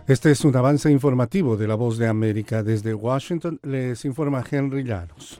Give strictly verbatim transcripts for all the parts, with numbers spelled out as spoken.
Este es un avance informativo de La Voz de América. Desde Washington les informa Henry Llanos.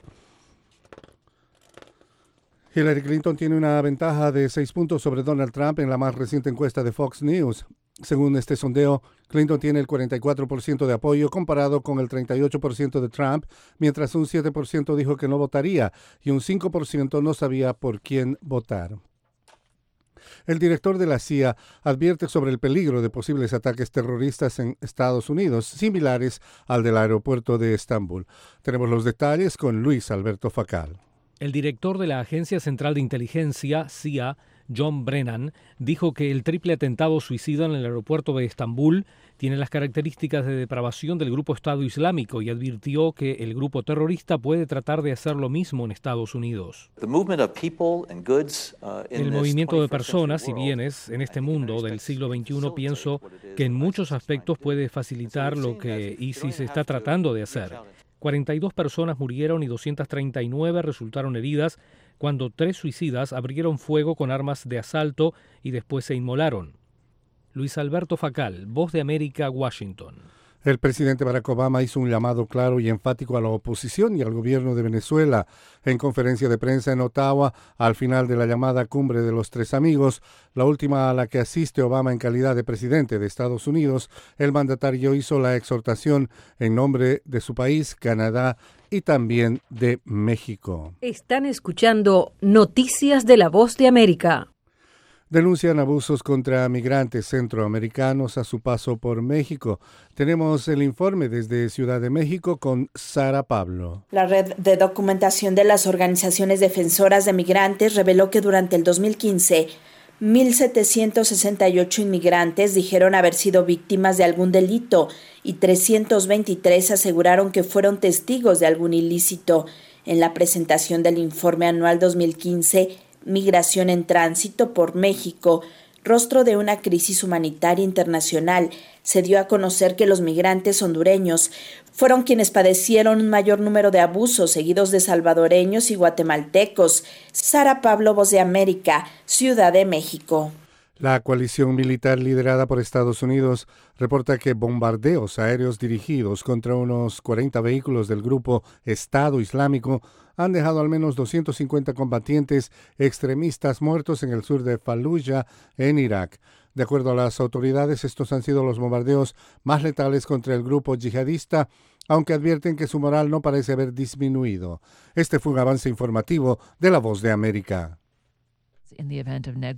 Hillary Clinton tiene una ventaja de seis puntos sobre Donald Trump en la más reciente encuesta de Fox News. Según este sondeo, Clinton tiene el cuarenta y cuatro por ciento de apoyo comparado con el treinta y ocho por ciento de Trump, mientras un siete por ciento dijo que no votaría y un cinco por ciento no sabía por quién votar. El director de la C I A advierte sobre el peligro de posibles ataques terroristas en Estados Unidos, similares al del aeropuerto de Estambul. Tenemos los detalles con Luis Alberto Facal. El director de la Agencia Central de Inteligencia, C I A, John Brennan, dijo que el triple atentado suicida en el aeropuerto de Estambul tiene las características de depravación del grupo Estado Islámico y advirtió que el grupo terrorista puede tratar de hacer lo mismo en Estados Unidos. El movimiento de personas y bienes en este mundo del siglo veintiuno pienso que en muchos aspectos puede facilitar lo que ISIS está tratando de hacer. cuarenta y dos personas murieron y doscientas treinta y nueve resultaron heridas cuando tres suicidas abrieron fuego con armas de asalto y después se inmolaron. Luis Alberto Facal, Voz de América, Washington. El presidente Barack Obama hizo un llamado claro y enfático a la oposición y al gobierno de Venezuela. En conferencia de prensa en Ottawa, al final de la llamada Cumbre de los Tres Amigos, la última a la que asiste Obama en calidad de presidente de Estados Unidos, el mandatario hizo la exhortación en nombre de su país, Canadá, y también de México. Están escuchando Noticias de la Voz de América. Denuncian abusos contra migrantes centroamericanos a su paso por México. Tenemos el informe desde Ciudad de México con Sara Pablo. La red de documentación de las organizaciones defensoras de migrantes reveló que durante el dos mil quince, mil setecientos sesenta y ocho inmigrantes dijeron haber sido víctimas de algún delito y trescientos veintitrés aseguraron que fueron testigos de algún ilícito. En la presentación del informe anual dos mil quince, Migración en Tránsito por México, rostro de una crisis humanitaria internacional, se dio a conocer que los migrantes hondureños fueron quienes padecieron un mayor número de abusos, seguidos de salvadoreños y guatemaltecos. Sara Pablo, Voz de América, Ciudad de México. La coalición militar liderada por Estados Unidos reporta que bombardeos aéreos dirigidos contra unos cuarenta vehículos del grupo Estado Islámico han dejado al menos doscientos cincuenta combatientes extremistas muertos en el sur de Fallujah, en Irak. De acuerdo a las autoridades, estos han sido los bombardeos más letales contra el grupo yihadista, aunque advierten que su moral no parece haber disminuido. Este fue un avance informativo de La Voz de América.